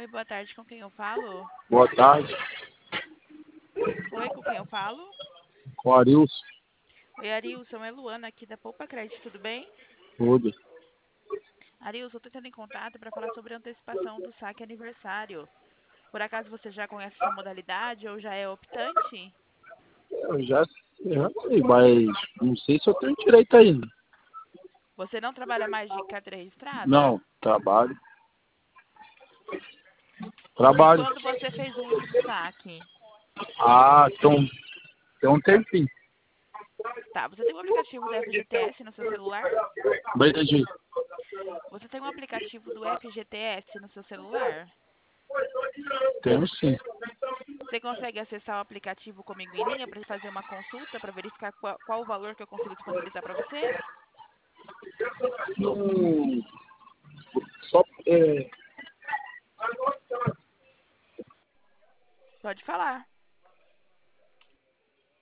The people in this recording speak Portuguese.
Oi, boa tarde, com quem eu falo? Boa tarde, Oi, com quem eu falo? com o Arilson, Oi, Arilson, é Luana aqui da Poupa Crédito, tudo bem? tudo. Arilson, eu tô entrando em contato para falar sobre a antecipação do saque aniversário. Por acaso você já conhece essa modalidade ou já é optante? Eu já sei, mas não sei se eu tenho direito ainda. Você não trabalha mais de carteira registrada? Não, trabalho. E Trabalho. quando você fez o último saque? Ah, tem um tempinho. Tá, você tem um aplicativo do FGTS no seu celular? Entendi. Você tem um aplicativo do FGTS no seu celular? Tenho sim. Você consegue acessar o aplicativo comigo em linha para fazer uma consulta para verificar qual o valor que eu consigo disponibilizar para você? Não, só, é, Pode falar.